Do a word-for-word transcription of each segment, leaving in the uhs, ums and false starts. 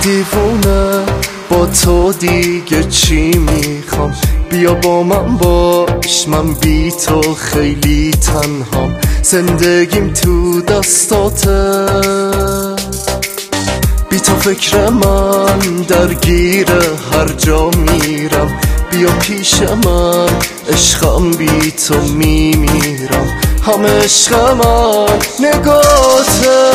دیوونه با تو دیگه چی میخوام، بیا با من باش، من بی تو خیلی تنهام، زندگیم تو دستاته، بی تو فکر من درگیره هر جا میرم، بیا پیش من عشقم بی تو میمیرم، همه عشق من نگاته.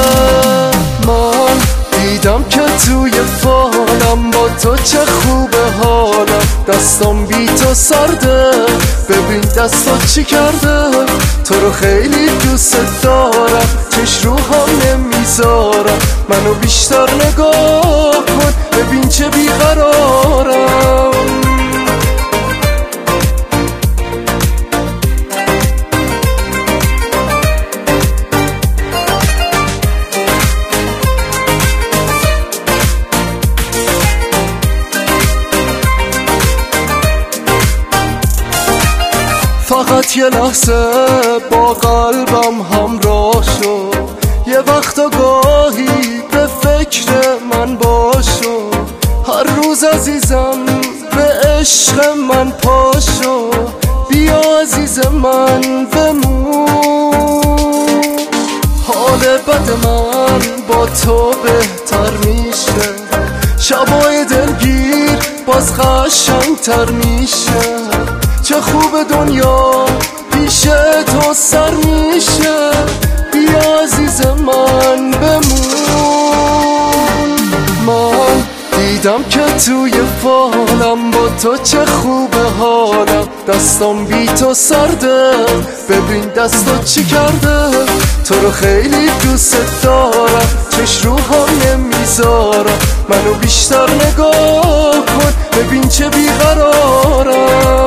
من دیدم که توی فالم با تو چه خوبه حالم، دستم بی تو سرده، ببین دستا چی کرده، تو رو خیلی دوست دارم، چش رو هم نمیذارم، منو بیشتر نگاه کن ببین چه بیقرارم. فقط یه لحظه با قلبم همراه شو، یه وقت و گاهی به فکر من باشو، هر روز عزیزم به عشق من پاشو، بیا عزیز من بمون، حال بد من با تو بهتر میشه، شبای دلگیر باز قشنگتر میشه، چه خوب دنیا پیش تو سر میشه، بیا عزیز من بمون. من دیدم که توی فالم با تو چه خوبه حالم، دستم بی تو سرده، ببین دستا چی کرده، تو رو خیلی دوست دارم، چش رو هم نمیذارم، منو بیشتر نگاه کن ببین چه بیقرارم.